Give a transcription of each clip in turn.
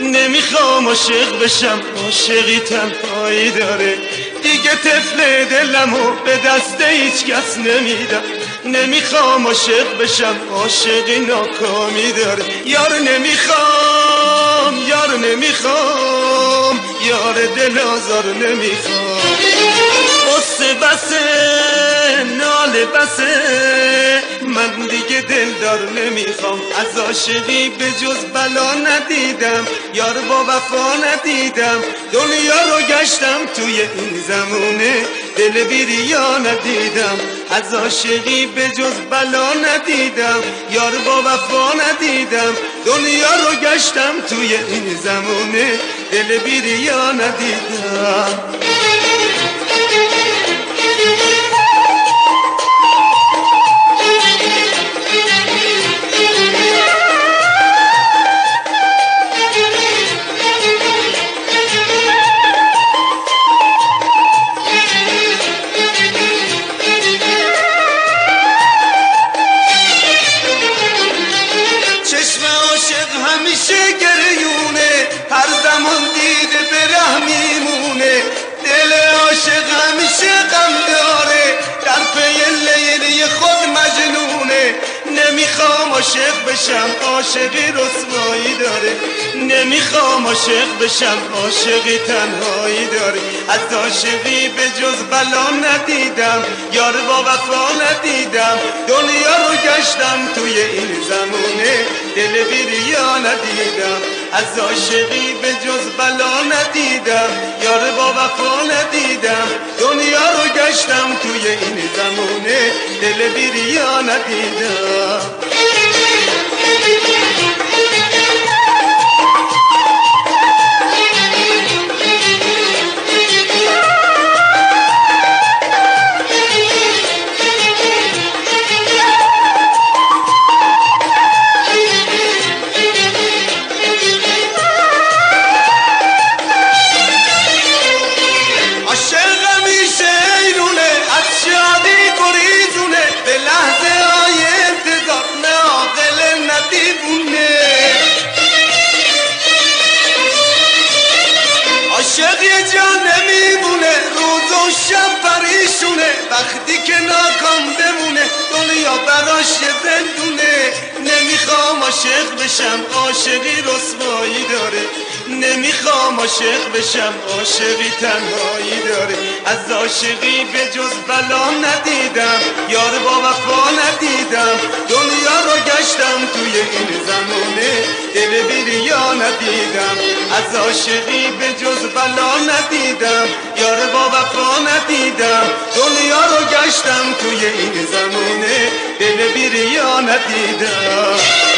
نمیخوام عاشق بشم، عاشقی تنهایی داره. دیگه طفل دلمو به دست هیچ کس نمیدم. نمیخوام عاشق بشم، عاشقی ناکامی داره. یار نمیخوام، یار نمیخوام، یار دل آزار نمیخوام. قصه بسه، ناله بسه، من دیگه دلدار نمیخوام. از عاشقی به جز بلا ندیدم، یار با وفا ندیدم. دنیا رو گشتم توی این زمونه، دل بیریا ندیدم. از عاشقی به جز بلا ندیدم، یار با وفا ندیدم. دنیا رو گشتم توی این زمونه، دل بیریا ندیدم. همیشه گریونه، هر زمان دیده به ره میمونه. دل عاشق همیشه غم داره، در پی لیلی خود مجنونه. نمیخوام عاشق بشم، عاشقی رسوایی داره. نمیخوام عاشق بشم، عاشقی تنهایی داره. از عاشقی به جز بلا ندیدم، یار با وفا ندیدم. دنیا رو گشتم توی این زمونه، دل بیریا ندیدم. از عاشقی به جز بلا ندیدم، یار با وفا ندیدم. دنیا رو گشتم توی این زمونه، دل بیریا ندیدم. عاشق یه جا نمیمونه، روز و شب پریشونه. وقتی که ناکام بمونه، دنیا براش یه زندونه. نمیخوام عاشق بشم، عاشقی رسوایی داره. نمیخوام عاشق بشم، عاشقی تنهایی داره. از عاشقی به جز بلا ندیدم، یار با وفا ندیدم. دنیا رو گشتم توی این زمونه، دل بیریا ندیدم. از عاشقی به جز بلا ندیدم، یار با وفا ندیدم. دنیا رو گشتم توی این زمونه، دل بیریا ندیدم.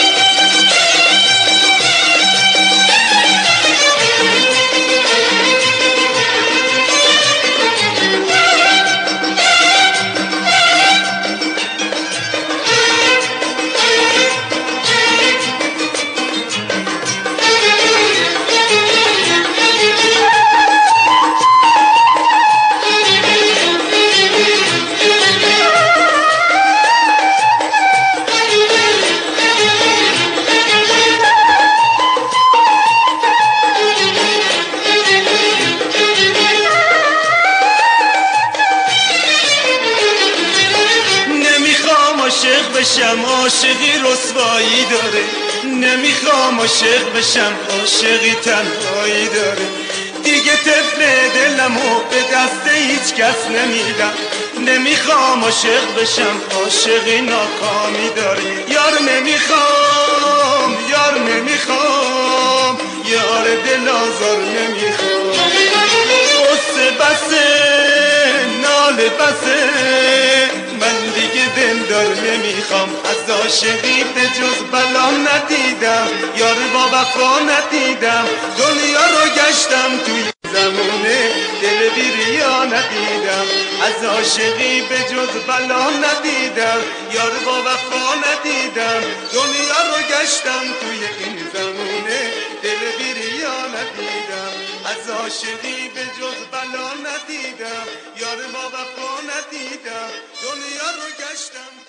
عاشق بشم، عاشقی رسوایی داره. نمیخوام عاشق بشم، عاشقی تنهایی داره. دیگه طفل دلمو به دست هیچ کس نمیدم. نمیخوام عاشق بشم، عاشقی ناکامی داره. یار نمیخوام، یار نمیخوام، یار دل آزار نمیخوام. قصه بسه، ناله بسه، من دیگه دلدار نمیخوام. از عاشقی به جز بلا ندیدم، یار با وفا ندیدم. دنیا رو گشتم توی زمونه، دل بیریا ندیدم. از عاشقی به جز بلا ندیدم، یار با وفا ندیدم. دنیا رو گشتم توی این زمونه، دل بیریا ندیدم. از عاشقی به جز بلا ندیدم، یار با وفا ندیدم. دنیا رو گشتم.